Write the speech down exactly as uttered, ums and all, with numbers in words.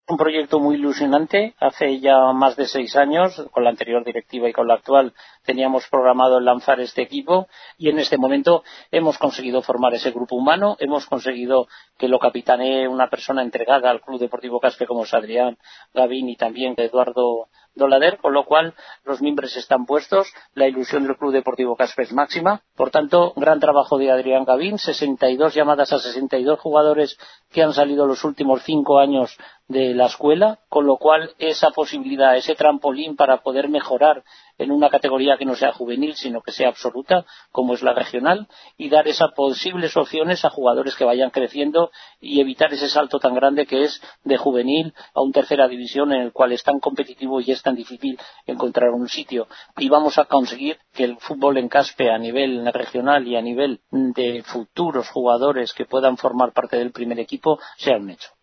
Un proyecto muy ilusionante. Hace ya más de seis años, con la anterior directiva y con la actual, teníamos programado lanzar este equipo y en este momento hemos conseguido formar ese grupo humano, hemos conseguido que lo capitanee una persona entregada al Club Deportivo Caspe como es Adrián Gavín y también Eduardo Dolader, con lo cual los mimbres están puestos, la ilusión del Club Deportivo Caspe es máxima. Por tanto, gran trabajo de Adrián Gavín, sesenta y dos llamadas a sesenta y dos jugadores que han salido los últimos cinco años de la escuela, con lo cual esa posibilidad, ese trampolín para poder mejorar en una categoría que no sea juvenil, sino que sea absoluta, como es la regional, y dar esas posibles opciones a jugadores que vayan creciendo y evitar ese salto tan grande que es de juvenil a una tercera división en el cual es tan competitivo y es tan difícil encontrar un sitio. Y vamos a conseguir que el fútbol en Caspe a nivel regional y a nivel de futuros jugadores que puedan formar parte del primer equipo sea un hecho.